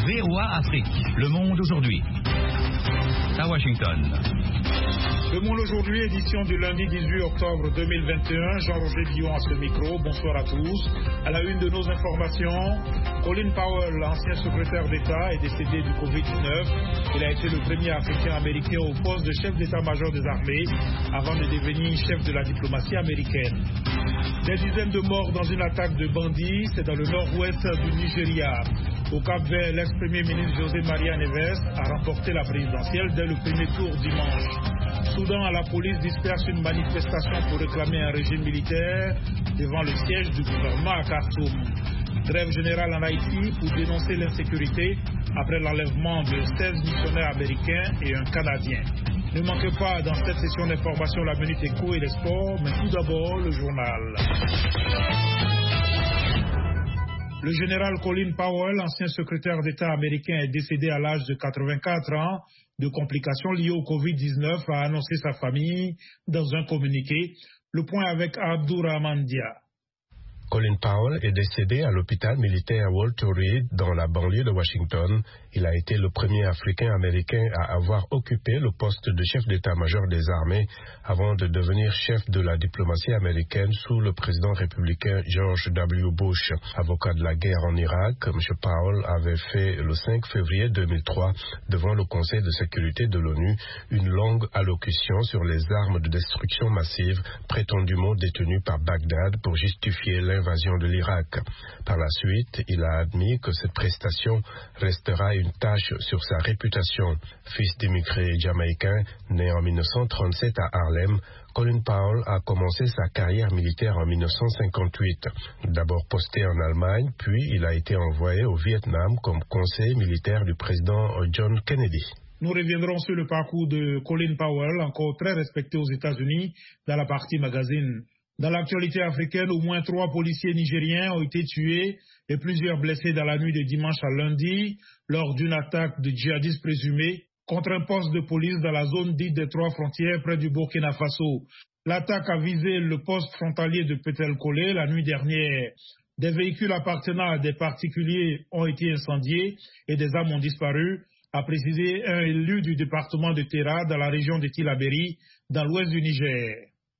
VOA Afrique, le monde aujourd'hui. À Washington. Le Monde aujourd'hui, édition du lundi 18 octobre 2021. Jean-Roger Billon à ce micro. Bonsoir à tous. À la une de nos informations, Colin Powell, l'ancien secrétaire d'État, est décédé du Covid-19. Il a été le premier Africain-Américain au poste de chef d'état-major des armées avant de devenir chef de la diplomatie américaine. Des dizaines de morts dans une attaque de bandits, c'est dans le nord-ouest du Nigeria. Au Cap-Vert, l'ex-premier ministre José Maria Neves a remporté la présidentielle dès le premier tour dimanche. Soudan, la police disperse une manifestation pour réclamer un régime militaire devant le siège du gouvernement à Khartoum. Grève générale en Haïti pour dénoncer l'insécurité après l'enlèvement de 16 missionnaires américains et un Canadien. Ne manquez pas dans cette session d'information la Minute Éco et les sports, mais tout d'abord le journal. Le général Colin Powell, ancien secrétaire d'État américain, est décédé à l'âge de 84 ans de complications liées au Covid-19, a annoncé sa famille dans un communiqué. Le point avec Abdourahmane Dia. Colin Powell est décédé à l'hôpital militaire Walter Reed dans la banlieue de Washington. Il a été le premier Africain-Américain à avoir occupé le poste de chef d'état-major des armées avant de devenir chef de la diplomatie américaine sous le président républicain George W. Bush. Avocat de la guerre en Irak, M. Powell avait fait le 5 février 2003 devant le Conseil de sécurité de l'ONU une longue allocution sur les armes de destruction massive prétendument détenues par Bagdad pour justifier l'invasion de l'Irak. Par la suite, il a admis que cette prestation restera une tâche sur sa réputation. Fils d'immigrés jamaïcains, né en 1937 à Harlem, Colin Powell a commencé sa carrière militaire en 1958. D'abord posté en Allemagne, puis il a été envoyé au Vietnam comme conseiller militaire du président John Kennedy. Nous reviendrons sur le parcours de Colin Powell, encore très respecté aux États-Unis, dans la partie magazine. Dans l'actualité africaine, au moins 3 policiers nigériens ont été tués et plusieurs blessés dans la nuit de dimanche à lundi lors d'une attaque de djihadistes présumés contre un poste de police dans la zone dite des 3 frontières près du Burkina Faso. L'attaque a visé le poste frontalier de Petel-Kolé la nuit dernière. Des véhicules appartenant à des particuliers ont été incendiés et des armes ont disparu, a précisé un élu du département de Terra dans la région de Tillabéri, dans l'ouest du Niger.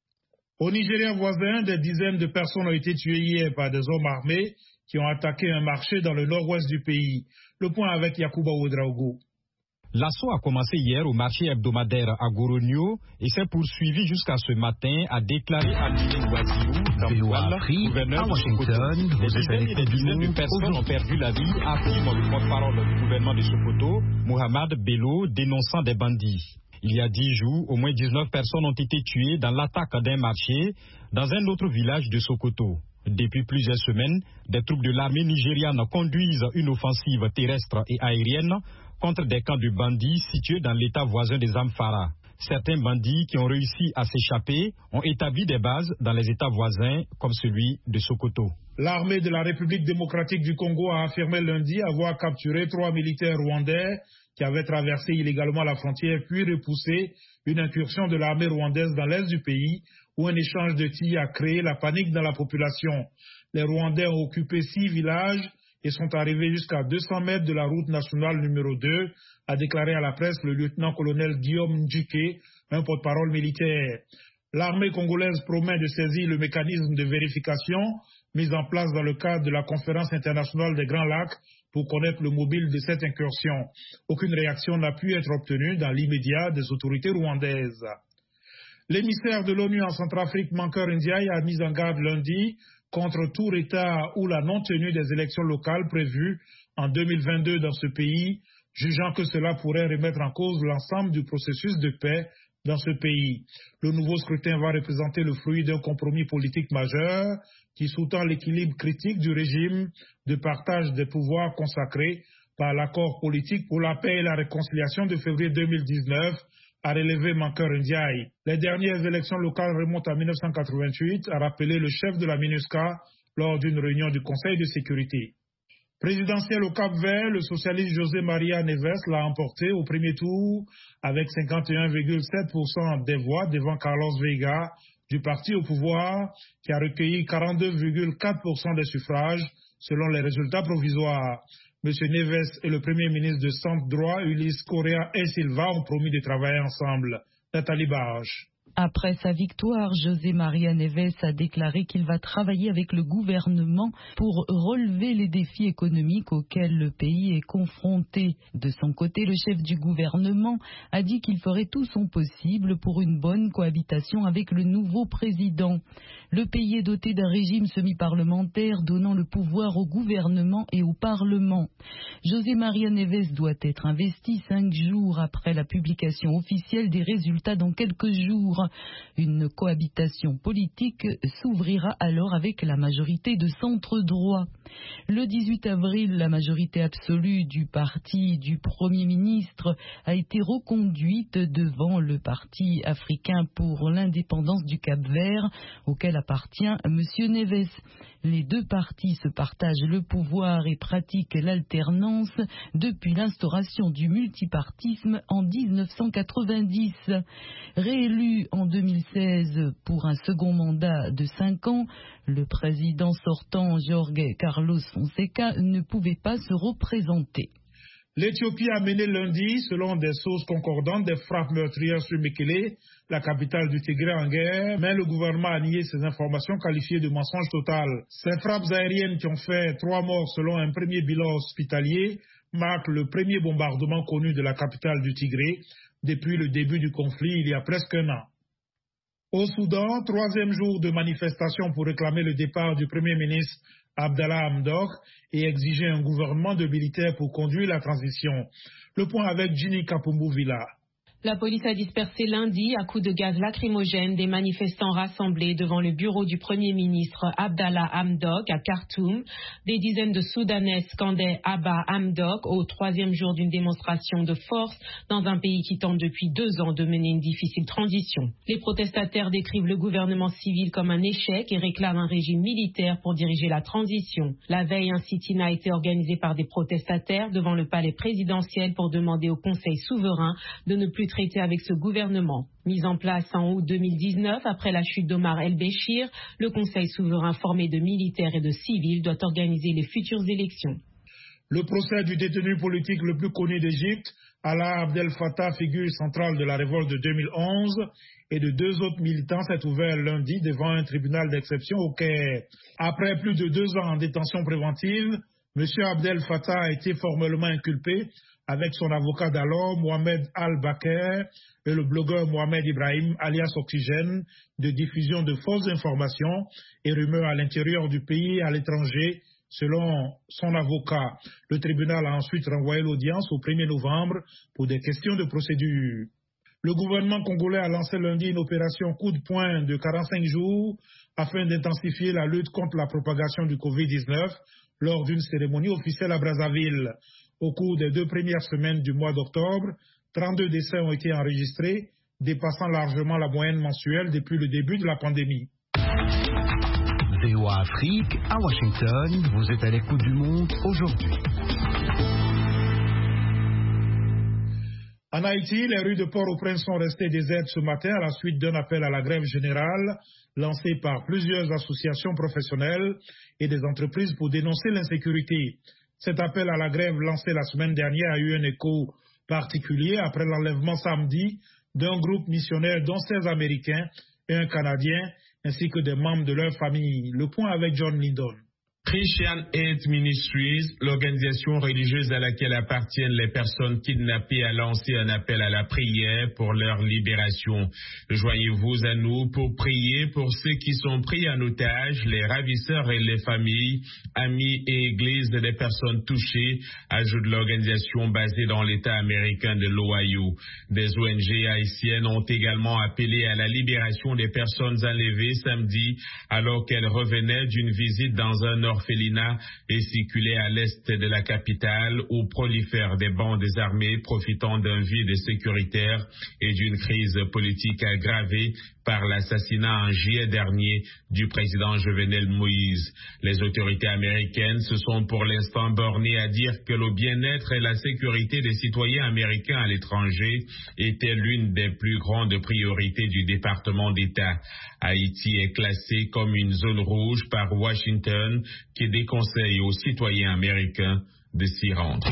Au Nigeria voisin, des dizaines de personnes ont été tuées hier par des hommes armés qui ont attaqué un marché dans le nord-ouest du pays. Le point avec Yacouba Ouedraogo. L'assaut a commencé hier au marché hebdomadaire à Goronio et s'est poursuivi jusqu'à ce matin, a déclaré Abdou Wazirou, gouverneur de Sokoto. Des dizaines de personnes ont perdu la vie, affirme le porte-parole du gouvernement de Sokoto, Mohamed Bello, dénonçant des bandits. Il y a 10 jours, au moins 19 personnes ont été tuées dans l'attaque d'un marché dans un autre village de Sokoto. Depuis plusieurs semaines, des troupes de l'armée nigériane conduisent une offensive terrestre et aérienne contre des camps de bandits situés dans l'état voisin des Zamfara. Certains bandits qui ont réussi à s'échapper ont établi des bases dans les états voisins comme celui de Sokoto. L'armée de la République démocratique du Congo a affirmé lundi avoir capturé 3 militaires rwandais qui avaient traversé illégalement la frontière puis repoussé une incursion de l'armée rwandaise dans l'est du pays où un échange de tirs a créé la panique dans la population. Les Rwandais ont occupé 6 villages et sont arrivés jusqu'à 200 mètres de la route nationale numéro 2, a déclaré à la presse le lieutenant-colonel Guillaume Ndjike, un porte-parole militaire. L'armée congolaise promet de saisir le mécanisme de vérification mis en place dans le cadre de la conférence internationale des Grands Lacs pour connaître le mobile de cette incursion. Aucune réaction n'a pu être obtenue dans l'immédiat des autorités rwandaises. L'émissaire de l'ONU en Centrafrique, Mankeur Ndiaye, a mis en garde lundi contre tout retard ou la non-tenue des élections locales prévues en 2022 dans ce pays, jugeant que cela pourrait remettre en cause l'ensemble du processus de paix dans ce pays. Le nouveau scrutin va représenter le fruit d'un compromis politique majeur qui sous-tend l'équilibre critique du régime de partage des pouvoirs consacré par l'accord politique pour la paix et la réconciliation de février 2019, a relevé Mankeur Ndiaye. Les dernières élections locales remontent à 1988, a rappelé le chef de la MINUSCA lors d'une réunion du Conseil de sécurité. Présidentiel au Cap-Vert, le socialiste José Maria Neves l'a emporté au premier tour avec 51,7% des voix devant Carlos Veiga du parti au pouvoir qui a recueilli 42,4% des suffrages selon les résultats provisoires. M. Neves et le Premier ministre de Centre-Droit, Ulysse Correa et Silva, ont promis de travailler ensemble. Nathalie Barge. Après sa victoire, José María Neves a déclaré qu'il va travailler avec le gouvernement pour relever les défis économiques auxquels le pays est confronté. De son côté, le chef du gouvernement a dit qu'il ferait tout son possible pour une bonne cohabitation avec le nouveau président. Le pays est doté d'un régime semi-parlementaire donnant le pouvoir au gouvernement et au Parlement. José María Neves doit être investi 5 jours après la publication officielle des résultats dans quelques jours. Une cohabitation politique s'ouvrira alors avec la majorité de centre-droit. Le 18 avril, la majorité absolue du parti du Premier ministre a été reconduite devant le Parti africain pour l'indépendance du Cap-Vert, auquel appartient M. Neves. Les deux partis se partagent le pouvoir et pratiquent l'alternance depuis l'instauration du multipartisme en 1990. Réélu en 2016 pour un second mandat de 5 ans, le président sortant Jorge Carlos Fonseca ne pouvait pas se représenter. L'Éthiopie a mené lundi, selon des sources concordantes, des frappes meurtrières sur Mekele, la capitale du Tigré en guerre, mais le gouvernement a nié ces informations qualifiées de mensonges total. Ces frappes aériennes qui ont fait 3 morts selon un premier bilan hospitalier marquent le premier bombardement connu de la capitale du Tigré depuis le début du conflit il y a presque 1 an. Au Soudan, 3e jour de manifestation pour réclamer le départ du Premier ministre Abdallah Hamdok et exiger un gouvernement de militaires pour conduire la transition. Le point avec Ginny Kapumbu-Villa. La police a dispersé lundi à coups de gaz lacrymogène des manifestants rassemblés devant le bureau du Premier ministre Abdallah Hamdok à Khartoum. Des dizaines de Soudanais scandaient Abba Hamdok au 3e jour d'une démonstration de force dans un pays qui tente depuis 2 ans de mener une difficile transition. Les protestataires décrivent le gouvernement civil comme un échec et réclament un régime militaire pour diriger la transition. La veille, un sit-in a été organisé par des protestataires devant le palais présidentiel pour demander au Conseil souverain de ne plus traité avec ce gouvernement. Mis en place en août 2019, après la chute d'Omar el-Béchir, le Conseil souverain formé de militaires et de civils doit organiser les futures élections. Le procès du détenu politique le plus connu d'Égypte, Alaa Abdel Fattah, figure centrale de la révolte de 2011, et de 2 autres militants, s'est ouvert lundi devant un tribunal d'exception au Caire. Après plus de 2 ans en détention préventive, M. Abdel Fattah a été formellement inculpé avec son avocat d'alors, Mohamed Al-Bakr, et le blogueur Mohamed Ibrahim, alias Oxygène, de diffusion de fausses informations et rumeurs à l'intérieur du pays et à l'étranger, selon son avocat. Le tribunal a ensuite renvoyé l'audience au 1er novembre pour des questions de procédure. Le gouvernement congolais a lancé lundi une opération coup de poing de 45 jours afin d'intensifier la lutte contre la propagation du Covid-19 lors d'une cérémonie officielle à Brazzaville. Au cours des 2 premières semaines du mois d'octobre, 32 décès ont été enregistrés, dépassant largement la moyenne mensuelle depuis le début de la pandémie. VOA Afrique, à Washington, vous êtes à l'écoute du monde aujourd'hui. En Haïti, les rues de Port-au-Prince sont restées désertes ce matin à la suite d'un appel à la grève générale lancé par plusieurs associations professionnelles et des entreprises pour dénoncer l'insécurité. Cet appel à la grève lancé la semaine dernière a eu un écho particulier après l'enlèvement samedi d'un groupe missionnaire dont 16 Américains et un Canadien, ainsi que des membres de leur famille. Le point avec John Lydon. Christian Aid Ministries, l'organisation religieuse à laquelle appartiennent les personnes kidnappées, a lancé un appel à la prière pour leur libération. Joignez-vous à nous pour prier pour ceux qui sont pris en otage, les ravisseurs et les familles, amis et églises des personnes touchées, ajoute l'organisation basée dans l'État américain de l'Ohio. Des ONG haïtiennes ont également appelé à la libération des personnes enlevées samedi alors qu'elles revenaient d'une visite dans un orphelinat et circulaient à l'est de la capitale où prolifèrent des bandes armées profitant d'un vide sécuritaire et d'une crise politique aggravée par l'assassinat en juillet dernier du président Jovenel Moïse. Les autorités américaines se sont pour l'instant bornées à dire que le bien-être et la sécurité des citoyens américains à l'étranger étaient l'une des plus grandes priorités du département d'État. Haïti est classée comme une zone rouge par Washington qui déconseille aux citoyens américains de s'y rendre.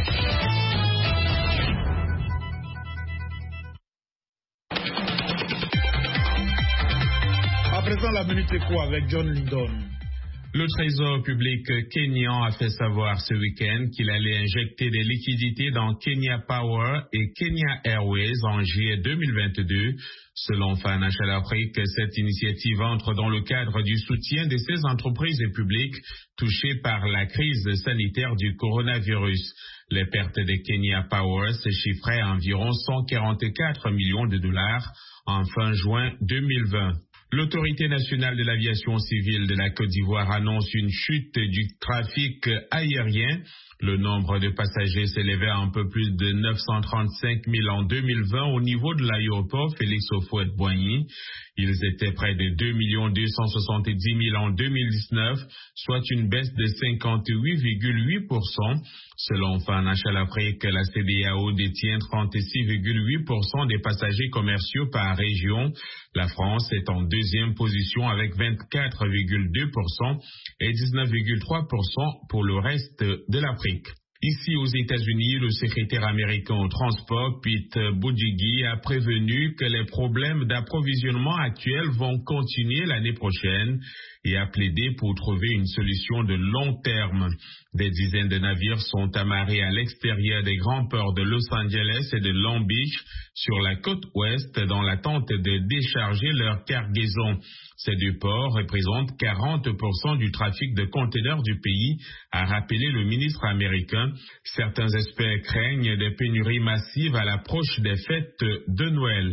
À présent, la Minute Éco avec John Lindon. Le Trésor public kényan a fait savoir ce week-end qu'il allait injecter des liquidités dans Kenya Power et Kenya Airways en juillet 2022. Selon Financial Afrique, cette initiative entre dans le cadre du soutien de ces entreprises publiques touchées par la crise sanitaire du coronavirus. Les pertes de Kenya Power se chiffraient à environ 144 millions de dollars en fin juin 2020. L'Autorité nationale de l'aviation civile de la Côte d'Ivoire annonce une chute du trafic aérien. Le nombre de passagers s'élevait à un peu plus de 935 000 en 2020 au niveau de l'aéroport Félix Houphouët-Boigny. Ils étaient près de 2 270 000 en 2019, soit une baisse de 58,8%. Selon Financial Afrique, la CEDEAO détient 36,8% des passagers commerciaux par région. La France est en deuxième position avec 24,2% et 19,3% pour le reste de l'Afrique. Ici aux États-Unis, le secrétaire américain au transport, Pete Buttigieg, a prévenu que les problèmes d'approvisionnement actuels vont continuer l'année prochaine et a plaidé pour trouver une solution de long terme. Des dizaines de navires sont amarrés à l'extérieur des grands ports de Los Angeles et de Long Beach sur la côte ouest dans l'attente de décharger leur cargaison. Ces deux ports représentent 40% du trafic de conteneurs du pays, a rappelé le ministre américain. Certains experts craignent des pénuries massives à l'approche des fêtes de Noël.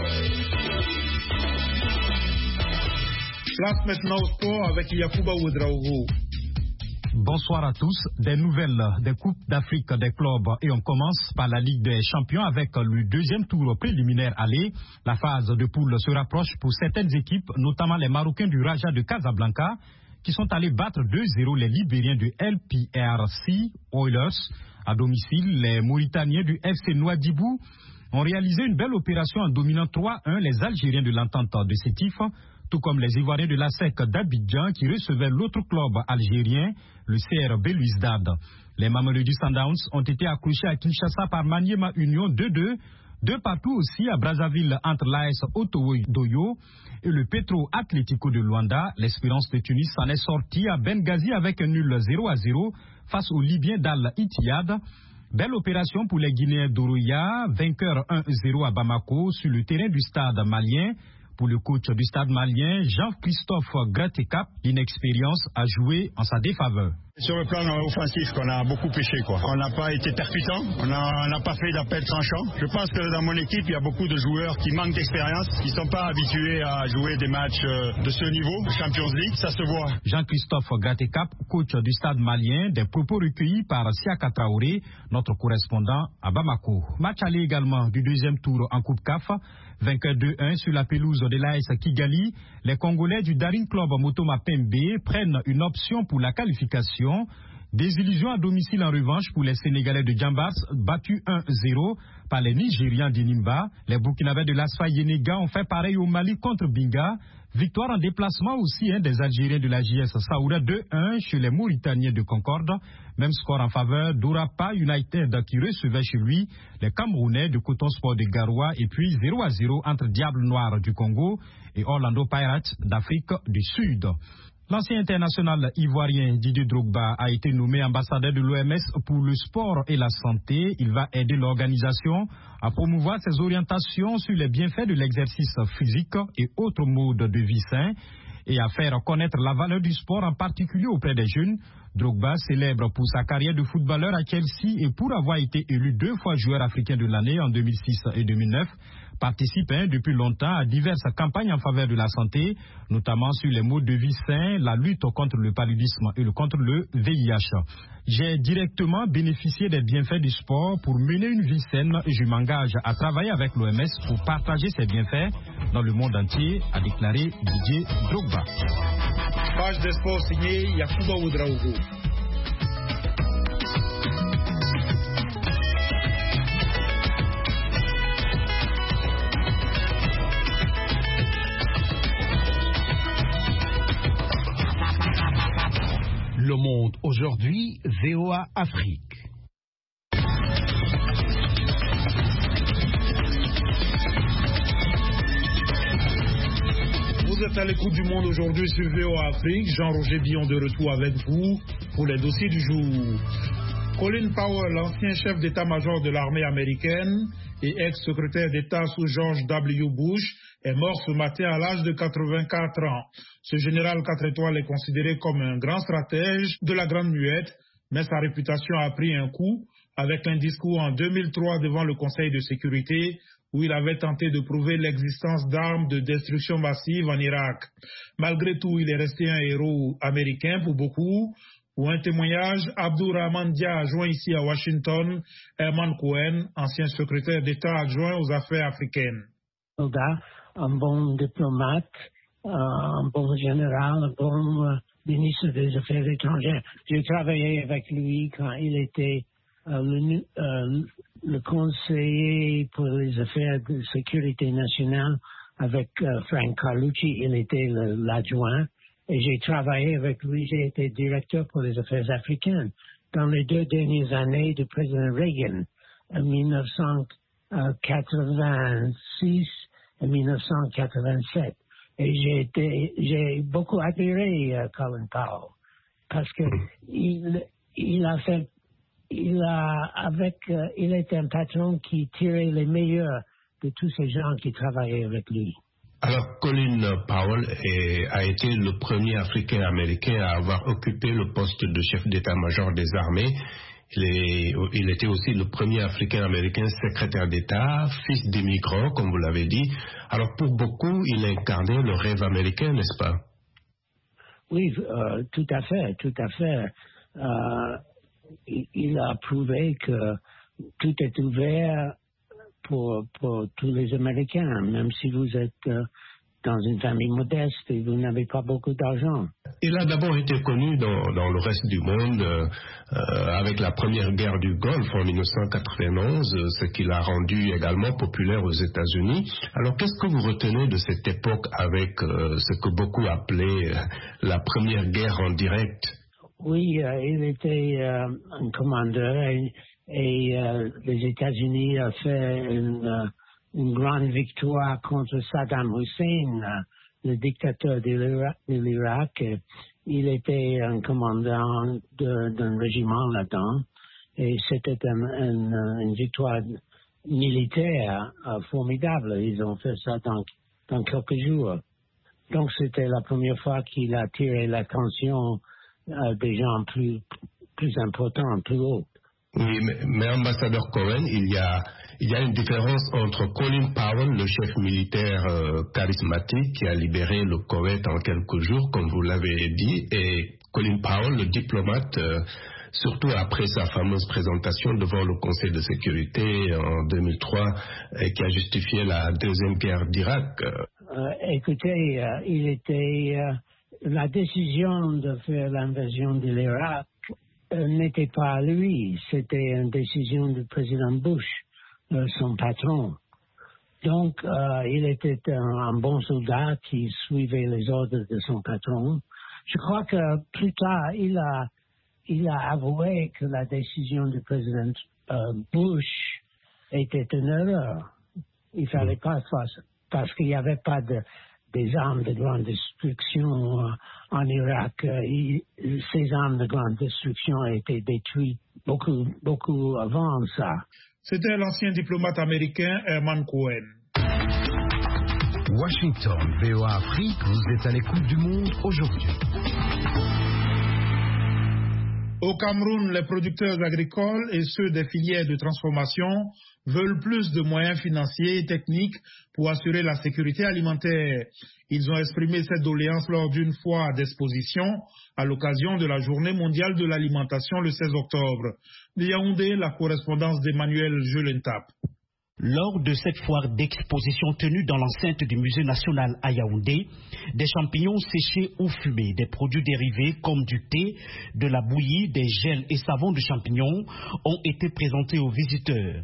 Place maintenant au sport avec Yacouba Ouedraogo. Bonsoir à tous. Des nouvelles des Coupes d'Afrique des clubs et on commence par la Ligue des Champions avec le deuxième tour préliminaire aller. La phase de poule se rapproche pour certaines équipes, notamment les Marocains du Raja de Casablanca qui sont allés battre 2-0 les Libériens du LPRC Oilers. À domicile, les Mauritaniens du FC Nouadhibou ont réalisé une belle opération en dominant 3-1 les Algériens de l'entente de Sétif, tout comme les Ivoiriens de la SEC d'Abidjan qui recevaient l'autre club algérien, le CR Belouizdad. Les Mamelodi Sundowns ont été accrochés à Kinshasa par Maniema Union 2-2, de partout aussi à Brazzaville entre l'AS Otowo-Doyo et le Petro Atlético de Luanda. L'Espérance de Tunis s'en est sortie à Benghazi avec un nul 0-0 face aux Libyens d'Al-Ittihad. Belle opération pour les Guinéens d'Oroya, vainqueur 1-0 à Bamako sur le terrain du stade malien. Pour le coach du stade malien, Jean-Christophe Gratekap, l'inexpérience a joué en sa défaveur. Sur le plan offensif, qu'on a beaucoup pêché, quoi. On n'a pas été percutant, on n'a pas fait d'appel tranchant. Je pense que dans mon équipe, il y a beaucoup de joueurs qui manquent d'expérience, qui ne sont pas habitués à jouer des matchs de ce niveau, Champions League, ça se voit. Jean-Christophe Gratekap, coach du stade malien, des propos recueillis par Siaka Traoré, notre correspondant à Bamako. Match aller également du deuxième tour en Coupe CAF, vainqueur 2-1 sur la pelouse de l'AS Kigali. Les Congolais du Daring Club Motoma Pembe prennent une option pour la qualification. Désillusion à domicile en revanche pour les Sénégalais de Djambas, battus 1-0 par les Nigérians d'Inimba. Les Burkinabés de l'Asfa Yenega ont fait pareil au Mali contre Binga. Victoire en déplacement aussi des Algériens de la JS Saoura 2-1 chez les Mauritaniens de Concorde. Même score en faveur d'Orapa United qui recevait chez lui les Camerounais de Coton Sport de Garoua et puis 0-0 entre Diable Noir du Congo et Orlando Pirates d'Afrique du Sud. L'ancien international ivoirien Didier Drogba a été nommé ambassadeur de l'OMS pour le sport et la santé. Il va aider l'organisation à promouvoir ses orientations sur les bienfaits de l'exercice physique et autres modes de vie sains et à faire connaître la valeur du sport, en particulier auprès des jeunes. Drogba, célèbre pour sa carrière de footballeur à Chelsea et pour avoir été élu 2 fois joueur africain de l'année en 2006 et 2009, participe depuis longtemps à diverses campagnes en faveur de la santé, notamment sur les modes de vie sains, la lutte contre le paludisme et contre le VIH. J'ai directement bénéficié des bienfaits du sport pour mener une vie saine et je m'engage à travailler avec l'OMS pour partager ces bienfaits dans le monde entier, a déclaré Didier Drogba. Page des sports signée Yacouba Ouedraogo. Le monde monde aujourd'hui, VOA Afrique. Vous êtes à l'écoute du monde aujourd'hui sur VOA Afrique. Jean-Roger Billon de retour avec vous pour les dossiers du jour. Colin Powell, l'ancien chef d'état-major de l'armée américaine et ex-secrétaire d'État sous George W. Bush, est mort ce matin à l'âge de 84 ans. Ce général 4 étoiles est considéré comme un grand stratège de la Grande Muette, mais sa réputation a pris un coup avec un discours en 2003 devant le Conseil de sécurité où il avait tenté de prouver l'existence d'armes de destruction massive en Irak. Malgré tout, il est resté un héros américain pour beaucoup. Pour un témoignage, Abdourahmane Dia a joint ici à Washington Herman Cohen, ancien secrétaire d'État adjoint aux affaires africaines. Un bon diplomate, un bon général, un bon ministre des Affaires étrangères. J'ai travaillé avec lui quand il était le conseiller pour les affaires de sécurité nationale avec Frank Carlucci. Il était l'adjoint. Et j'ai travaillé avec lui, j'ai été directeur pour les affaires africaines dans les 2 dernières années du président Reagan, en 1986 et 1987. Et j'ai beaucoup admiré Colin Powell parce que il était un patron qui tirait les meilleurs de tous ces gens qui travaillaient avec lui. Alors, Colin Powell a été le premier Africain-Américain à avoir occupé le poste de chef d'état-major des armées. Il était aussi le premier Africain-Américain secrétaire d'État, fils d'immigrants, comme vous l'avez dit. Alors, pour beaucoup, il incarnait le rêve américain, n'est-ce pas? Oui, tout à fait. Il a prouvé que tout est ouvert pour tous les Américains, même si vous êtes dans une famille modeste et vous n'avez pas beaucoup d'argent. Il a d'abord été connu dans le reste du monde avec la première guerre du Golfe en 1991, ce qui l'a rendu également populaire aux États-Unis. Alors, qu'est-ce que vous retenez de cette époque avec ce que beaucoup appelaient la première guerre en direct? Oui, il était un commandeur et les États-Unis ont fait une grande victoire contre Saddam Hussein, le dictateur de l'Irak. Il était un commandant d'un régiment là-dedans et c'était une victoire militaire formidable. Ils ont fait ça dans quelques jours. Donc c'était la première fois qu'il a attiré l'attention des gens plus importants, plus hauts. Oui, mais ambassadeur Cohen, il y a une différence entre Colin Powell, le chef militaire charismatique qui a libéré le Koweït en quelques jours, comme vous l'avez dit, et Colin Powell, le diplomate, surtout après sa fameuse présentation devant le Conseil de sécurité en 2003, qui a justifié la deuxième guerre d'Irak. Écoutez, la décision de faire l'invasion de l'Irak n'était pas à lui, c'était une décision du président Bush, son patron. Donc, il était un bon soldat qui suivait les ordres de son patron. Je crois que plus tard, il a avoué que la décision du président Bush était une erreur. Il fallait pas faire ça, parce qu'il n'y avait pas des armes de grande destruction en Irak. Ces armes de grande destruction ont été détruites beaucoup avant ça. C'était l'ancien diplomate américain Herman Cohen. Washington, VOA Afrique, vous êtes à l'écoute du monde aujourd'hui. Au Cameroun, les producteurs agricoles et ceux des filières de transformation veulent plus de moyens financiers et techniques pour assurer la sécurité alimentaire. Ils ont exprimé cette doléance lors d'une foire d'exposition à l'occasion de la Journée mondiale de l'alimentation le 16 octobre. De Yaoundé, la correspondance d'Emmanuel Jelentap. Lors de cette foire d'exposition tenue dans l'enceinte du Musée national à Yaoundé, des champignons séchés ou fumés, des produits dérivés comme du thé, de la bouillie, des gels et savons de champignons ont été présentés aux visiteurs.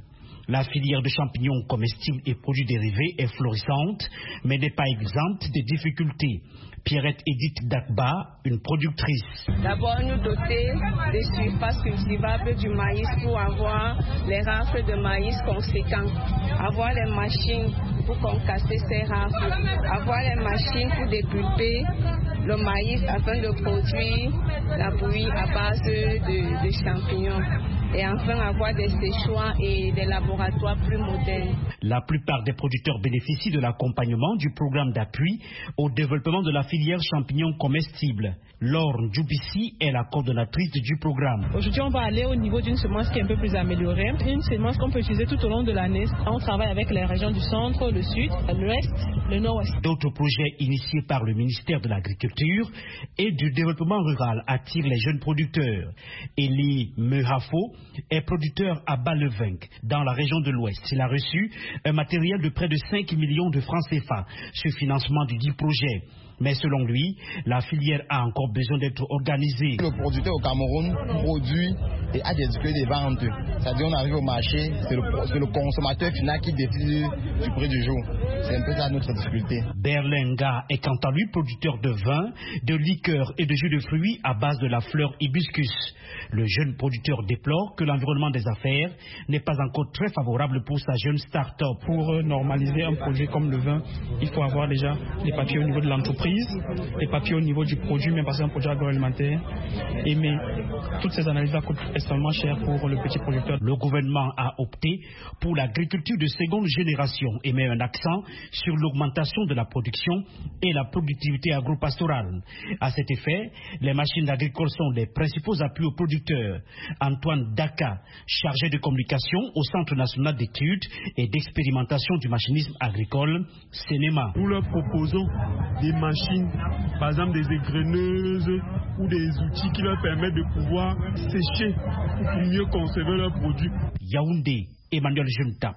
La filière de champignons comestibles et produits dérivés est florissante, mais n'est pas exempte de difficultés. Pierrette Edith Dakba, une productrice. D'abord, nous doter des surfaces cultivables du maïs pour avoir les rafles de maïs conséquents, avoir les machines pour concasser ces rafles, avoir les machines pour dépulper le maïs afin de produire la bouillie à base de champignons. Et enfin avoir des séchoirs et des laboratoires plus modernes. La plupart des producteurs bénéficient de l'accompagnement du programme d'appui au développement de la filière champignons comestibles. Laure Djoubissi est la coordonnatrice du programme. Aujourd'hui, on va aller au niveau d'une semence qui est un peu plus améliorée. Une semence qu'on peut utiliser tout au long de l'année. On travaille avec les régions du centre, le sud, l'ouest, le nord-ouest. D'autres projets initiés par le ministère de l'Agriculture et du Développement rural attirent les jeunes producteurs. Elie Mehafo est producteur à Bas-le-Vinc, dans la région de l'Ouest. Il a reçu un matériel de près de 5 millions de francs CFA sur financement du dit projet. Mais selon lui, la filière a encore besoin d'être organisée. Le producteur au Cameroun produit et a des difficultés de vente. C'est-à-dire qu'on arrive au marché, c'est le consommateur final qui décide du prix du jour. C'est un peu ça notre difficulté. Berlinga est quant à lui producteur de vin, de liqueurs et de jus de fruits à base de la fleur hibiscus. Le jeune producteur déplore que l'environnement des affaires n'est pas encore très favorable pour sa jeune start-up. Pour normaliser un produit comme le vin, il faut avoir déjà les papiers au niveau de l'entreprise, les papiers au niveau du produit, même parce que c'est un produit agroalimentaire. Mais toutes ces analyses-là coûtent extrêmement cher pour le petit producteur. Le gouvernement a opté pour l'agriculture de seconde génération et met un accent sur l'augmentation de la production et la productivité agro-pastorale. À cet effet, les machines agricoles sont les principaux appuis aux producteurs. Antoine Daka, chargé de communication au Centre national d'études et d'expérimentation du machinisme agricole, CNEMA. Nous leur proposons des machines, par exemple des égreneuses ou des outils qui leur permettent de pouvoir sécher pour mieux conserver leurs produits. Yaoundé, Emmanuel Junetap,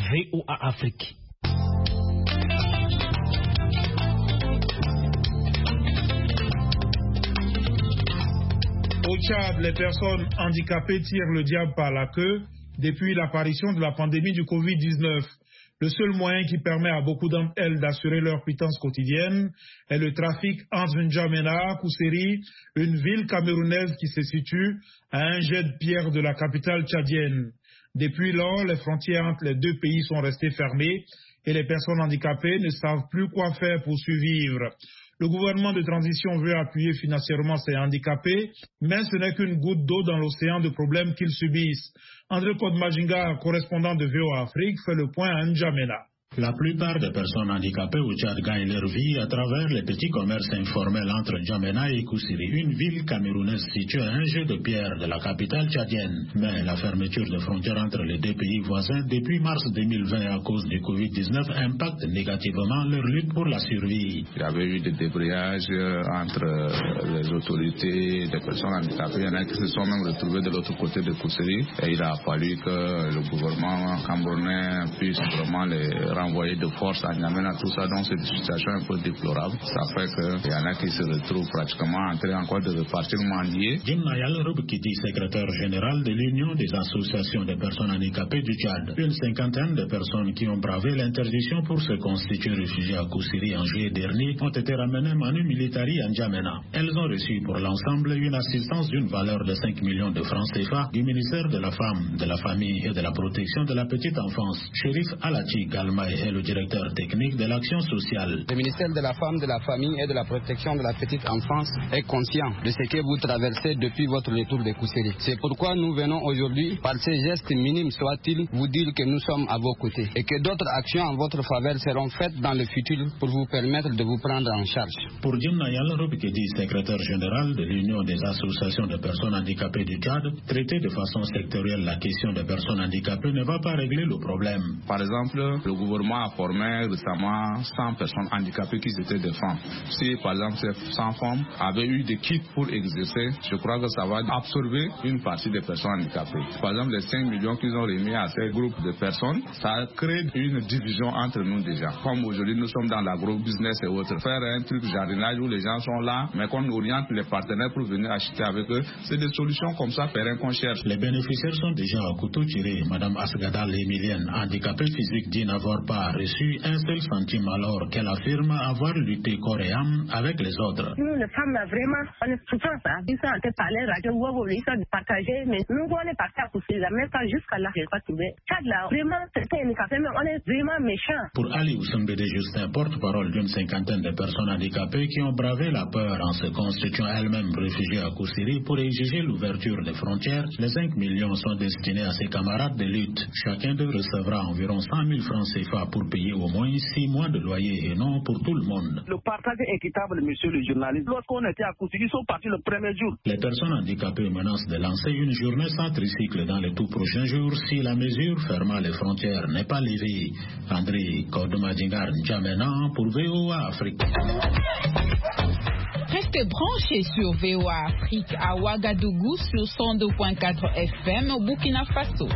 VOA Afrique. Au Tchad, les personnes handicapées tirent le diable par la queue depuis l'apparition de la pandémie du Covid-19. Le seul moyen qui permet à beaucoup d'entre elles d'assurer leur pitance quotidienne est le trafic entre N'Djamena, Kousséri, une ville camerounaise qui se situe à un jet de pierre de la capitale tchadienne. Depuis lors, les frontières entre les deux pays sont restées fermées et les personnes handicapées ne savent plus quoi faire pour survivre. Le gouvernement de transition veut appuyer financièrement ces handicapés, mais ce n'est qu'une goutte d'eau dans l'océan de problèmes qu'ils subissent. André Kodmajinga, correspondant de VOA Afrique, fait le point à N'Djamena. La plupart des personnes handicapées au Tchad gagnent leur vie à travers les petits commerces informels entre N'Djamena et Kousséri, une ville camerounaise située à un jet de pierre de la capitale tchadienne. Mais la fermeture des frontières entre les deux pays voisins depuis mars 2020 à cause du Covid-19 impacte négativement leur lutte pour la survie. Il y avait eu des débrayages entre les autorités des personnes handicapées. Il y en a qui se sont même retrouvés de l'autre côté de Kousséri et il a fallu que le gouvernement camerounais puisse vraiment les renvoyer de force à N'Djamena, tout ça, donc c'est une situation un peu déplorable. Ça fait qu'il y en a qui se retrouvent pratiquement en train encore de repartir mendier. Jim Nayal Rubkiti, secrétaire général de l'Union des associations des personnes handicapées du Tchad. Une cinquantaine de personnes qui ont bravé l'interdiction pour se constituer réfugiés à Kousséri en juillet dernier ont été ramenées manu militari à N'Djamena. Elles ont reçu pour l'ensemble une assistance d'une valeur de 5 millions de francs CFA du ministère de la Femme, de la Famille et de la Protection de la Petite Enfance. Chérif Alachi Galma est le directeur technique de l'action sociale. Le ministère de la Femme, de la Famille et de la Protection de la Petite Enfance est conscient de ce que vous traversez depuis votre retour de Kousséri. C'est pourquoi nous venons aujourd'hui, par ces gestes minimes soient-ils, vous dire que nous sommes à vos côtés et que d'autres actions en votre faveur seront faites dans le futur pour vous permettre de vous prendre en charge. Pour Jim Nayal Rubkedi, secrétaire général de l'Union des associations de personnes handicapées du Tchad, traiter de façon sectorielle la question des personnes handicapées ne va pas régler le problème. Par exemple, le gouvernement gouvernement a formé récemment 100 personnes handicapées qui étaient des femmes. Si par exemple ces 100 femmes avaient eu des kits pour exercer, je crois que ça va absorber une partie des personnes handicapées. Par exemple, les 5 millions qu'ils ont remis à ces groupes de personnes, ça crée une division entre nous déjà. Comme aujourd'hui nous sommes dans l'agro-business et autres, faire un truc jardinage où les gens sont là, mais qu'on oriente les partenaires pour venir acheter avec eux, c'est des solutions comme ça, pérenne qu'on cherche. Les bénéficiaires sont déjà à couteau tiré. Madame Asgada Lémilienne, handicapée physique, dit n'avoir pas reçu un seul centime alors qu'elle affirme avoir lutté corps et âme avec les autres. Nous, les femmes, vraiment, on est souffrant, ça. Ils sont en train de parler, ils sont de partager, mais nous, on est partis à pousser la même pas jusqu'à là, je n'ai pas trouvé. Là, vraiment, c'était handicapé, mais on est vraiment méchants. Pour Ali Oussambede Justin, porte-parole d'une 50aine de personnes handicapées qui ont bravé la peur en se constituant elles-mêmes réfugiées à Koussiri pour exiger l'ouverture des frontières, les 5 millions sont destinés à ses camarades de lutte. Chacun d'eux recevra environ 100 000 francs CFA pour payer au moins 6 mois de loyer et non pour tout le monde. Le partage est équitable, monsieur le journaliste. Lorsqu'on était à Koussiri, ils sont partis le premier jour. Les personnes handicapées menacent de lancer une journée sans tricycle dans les tout prochains jours si la mesure fermant les frontières n'est pas levée. André Kodomadingar N'Djamena pour VOA Afrique. Restez branchés sur VOA Afrique à Ouagadougou sur 102.4 FM au Burkina Faso.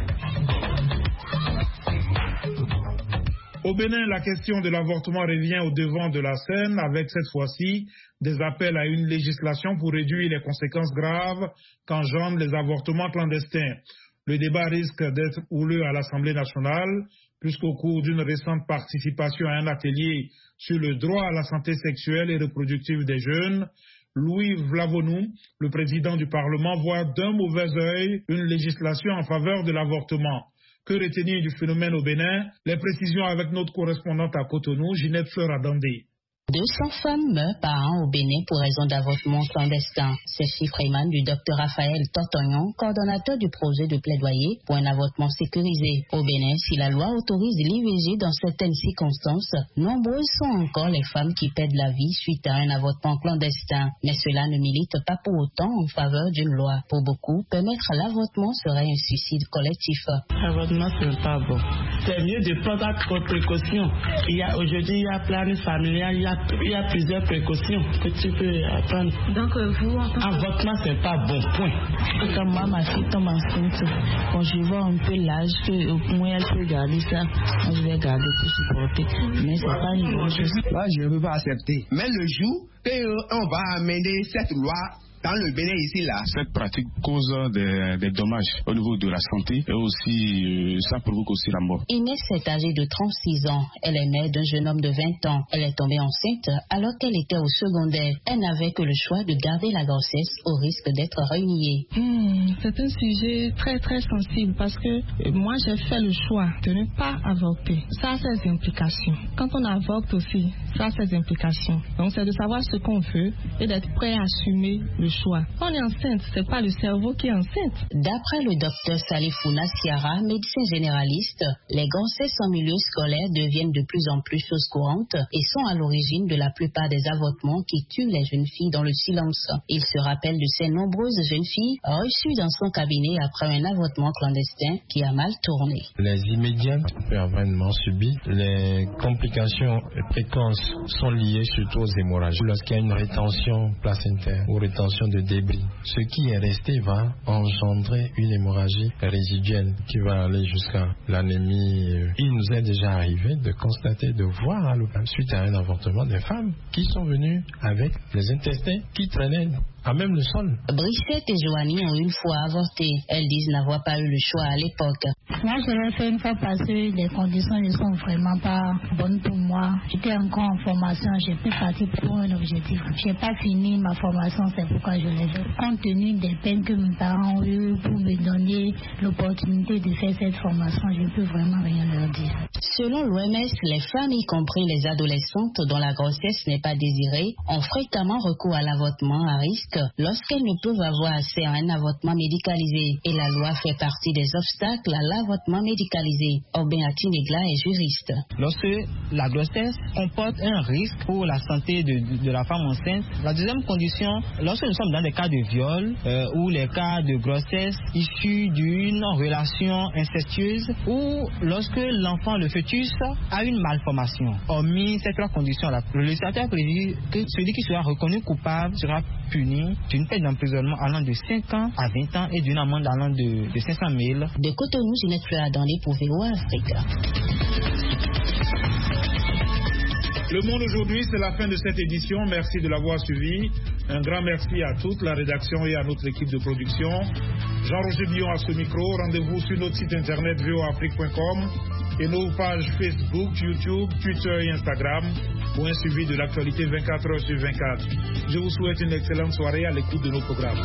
Au Bénin, la question de l'avortement revient au devant de la scène avec cette fois-ci des appels à une législation pour réduire les conséquences graves qu'engendrent les avortements clandestins. Le débat risque d'être houleux à l'Assemblée nationale, puisqu'au cours d'une récente participation à un atelier sur le droit à la santé sexuelle et reproductive des jeunes, Louis Vlavonou, le président du Parlement, voit d'un mauvais œil une législation en faveur de l'avortement. Que retenir du phénomène au Bénin? Les précisions avec notre correspondante à Cotonou, Ginette Fleur-Adandé. 200 femmes meurent par an au Bénin pour raison d'avortement clandestin. Ces chiffres émanent du Dr Raphaël Tortognon, coordonnateur du projet de plaidoyer pour un avortement sécurisé. Au Bénin, si la loi autorise l'IVG dans certaines circonstances, nombreuses sont encore les femmes qui perdent la vie suite à un avortement clandestin. Mais cela ne milite pas pour autant en faveur d'une loi. Pour beaucoup, permettre l'avortement serait un suicide collectif. L'avortement, ce n'est pas bon. C'est mieux de prendre d'autres précautions. Aujourd'hui, il y a planning familial, il y a plusieurs précautions que tu peux prendre. Donc, vous, avortement, c'est pas bon, point. Quand moi, ma fille tombe enceinte, quand je vois un peu l'âge, au moins elle peut garder ça, moi, je vais garder pour supporter. Mais c'est pas une bonne chose. Moi, je ne peux pas accepter. Mais le jour qu'on va amener cette loi dans le Bénin ici là. Cette pratique cause des dommages au niveau de la santé et aussi ça provoque aussi la mort. Inès est âgée de 36 ans. Elle est mère d'un jeune homme de 20 ans. Elle est tombée enceinte alors qu'elle était au secondaire. Elle n'avait que le choix de garder la grossesse au risque d'être reniée. C'est un sujet très très sensible parce que moi j'ai fait le choix de ne pas avorter. Ça a ses implications. Quand on avorte aussi, ça a ses implications. Donc c'est de savoir ce qu'on veut et d'être prêt à assumer le choix. On est enceinte, c'est pas le cerveau qui est enceinte. D'après le docteur Salifouna Siara, médecin généraliste, les grossesses en milieu scolaire deviennent de plus en plus chose courante et sont à l'origine de la plupart des avortements qui tuent les jeunes filles dans le silence. Il se rappelle de ces nombreuses jeunes filles reçues dans son cabinet après un avortement clandestin qui a mal tourné. Les immédiates permanentement subies, les complications précoces sont liées surtout aux hémorragies. Lorsqu'il y a une rétention placentaire ou rétention de débris, ce qui est resté va engendrer une hémorragie résiduelle qui va aller jusqu'à l'anémie. Il nous est déjà arrivé de constater, de voir à l'hôpital, suite à un avortement, des femmes qui sont venues avec les intestins qui traînaient à même le sol. Brichette et Joanie ont une fois avorté. Elles disent n'avoir pas eu le choix à l'époque. Moi, je l'ai fait une fois parce que les conditions ne sont vraiment pas bonnes pour moi. J'étais encore en formation, j'ai pu partir pour un objectif. Je n'ai pas fini ma formation, c'est pourquoi je l'ai fait. Compte tenu des peines que mes parents ont eues pour me donner l'opportunité de faire cette formation, je ne peux vraiment rien leur dire. Selon l'OMS, les femmes, y compris les adolescentes dont la grossesse n'est pas désirée, ont fréquemment recours à l'avortement à risque lorsqu'elles ne peuvent avoir accès à un avortement médicalisé. Et la loi fait partie des obstacles à l'avortement médicalisé. Aubin Atinegla est juriste. Lorsque la grossesse comporte un risque pour la santé de la femme enceinte, la deuxième condition, lorsque nous sommes dans des cas de viol ou les cas de grossesse issus d'une relation incestueuse ou lorsque l'enfant, le fœtus, processus a une malformation. Hormis ces 3 conditions-là, le législateur prévu que celui qui sera reconnu coupable sera puni d'une peine d'emprisonnement allant de 5 ans à 20 ans et d'une amende allant de 500 000. De Cotonou, Ginette Fleur Adandé pour VOA Afrique. Le Monde aujourd'hui, c'est la fin de cette édition. Merci de l'avoir suivi. Un grand merci à toute la rédaction et à notre équipe de production. Jean-Roger Billon à ce micro. Rendez-vous sur notre site internet voaafrique.com et nos pages Facebook, YouTube, Twitter et Instagram pour un suivi de l'actualité 24 heures sur 24. Je vous souhaite une excellente soirée à l'écoute de nos programmes.